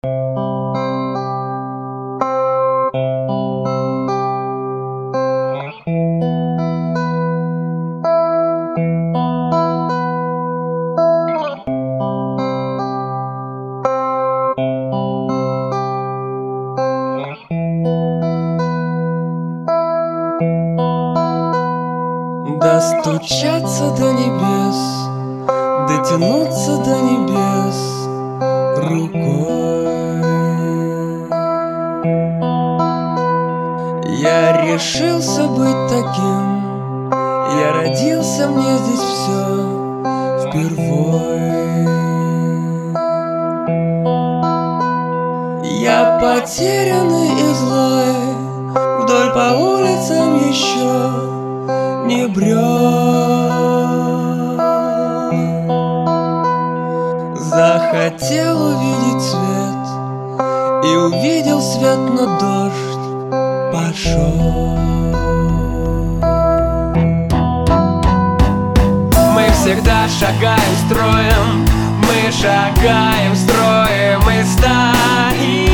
Достучаться до небес, дотянуться до небес рукой. Я решился быть таким, я родился, мне здесь все впервой. Я потерянный и злой, вдоль по улицам еще не брел. Захотел увидеть свет, и увидел свет, но дождь пошел. Мы всегда шагаем строем, мы шагаем строем и стоим.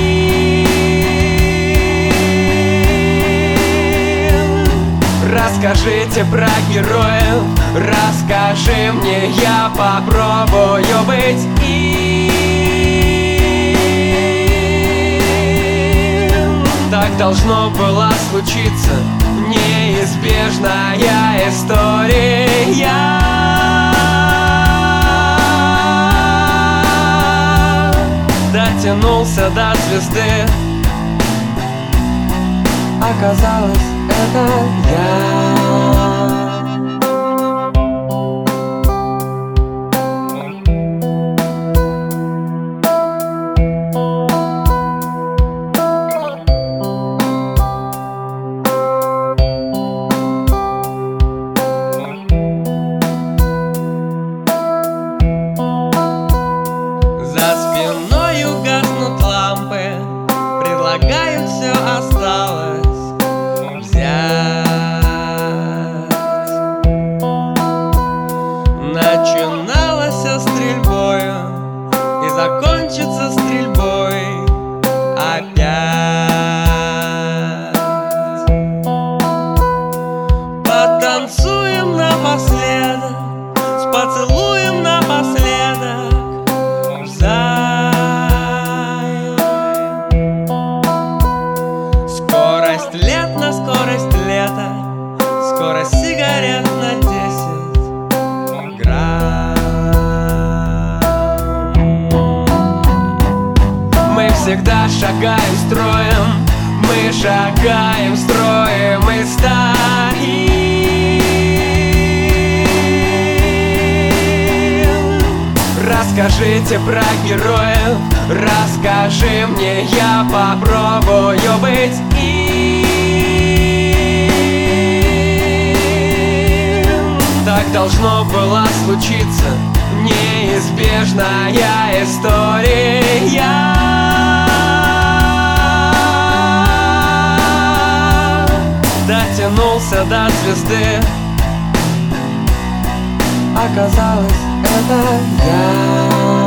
Расскажите про героев, расскажи мне, я попробую быть им. Так должно было случиться, неизбежная история. Дотянулся до звезды, оказалось, это я. За спиною гаснут лампы, предлагают все осталось взять. Начиналось со стрельбою и закончится стрельбой опять. Потанцуем напоследок, с поцелуем напоследок взаим. Скорость лет на скорость лета, скорость сигарет на 10 грамм. Мы всегда шагаем строем, мы шагаем строем и стоим. Расскажите про героев, расскажи мне, я попробую быть им. Так должно было случиться, неизбежная история. Дотянулся до звезды, оказалось, это я.